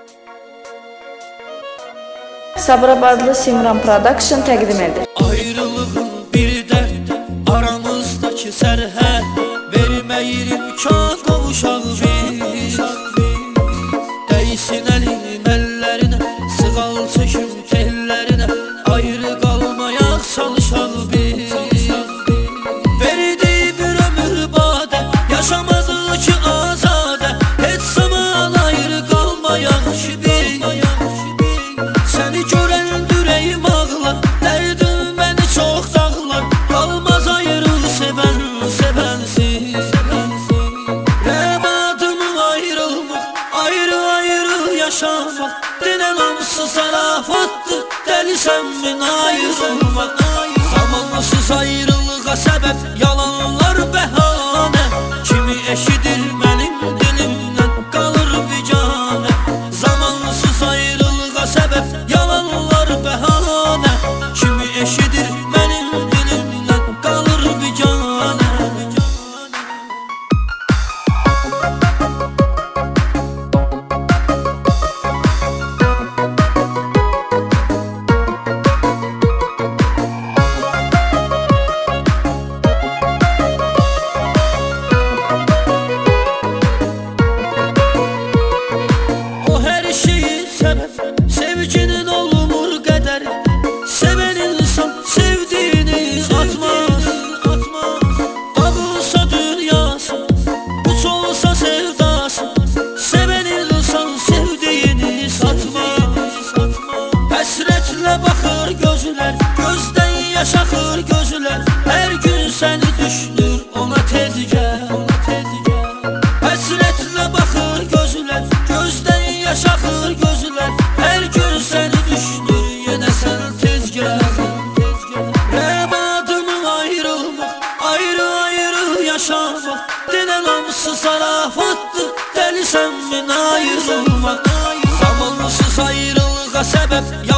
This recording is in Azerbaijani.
Sabirabadlı Simran Production təqdim edir. Ayrılığın bir dərd, aramızdakı sərhəd, verməyir imkan qovuşaq biz. Dəysin əlim əllərinə, sığal çəkim tellərinə, ayrı qalmayaq çalışaq biz. Verdi bir ömür badə, yaşamadı ki azadə, heç zaman ayrı qalmayaq ki biz. Səni görən ürəyim ağlar, dərdin məni çox dağlar, qalmaz ayrı sevən, sevənsiz. Rəmadımı ayrılmaq, ayrı yaşamaq, dinən hamısı zarafatdır, dəlisən min ayrılmaq. Zamansız ayrılığa səbəb, yalanlar bəhanə, kimi eşidir mənim dilimdən, qalır biganə. Zamansız ayrılığa səbəb, yalanlar bəhanə, kimi eşidir mənim dilimdən, qalır biganə. O hər şeyin səbəb, sevginin olmur qədəri, sevən insan sevdiğini atmaz. Dağılsa dünyası, uç olsa sevdası, sevən insan sevdiğini satmaz. Həsrətlə baxır gözlər, gözdən yaş axır gözlər, hər gün səni düşünür, ona tez gəl. Həsrətlə baxır gözlər, gözdən yaş axır gözlər, hər gün səni düşünür, yenə sən tez gəl. Rəmadımı ayrılmaq, ayrı yaşamaq, dinən hamısı zarafatdır, dəlisən min ayrılmaq. Zamansız ayrılığa səbəb,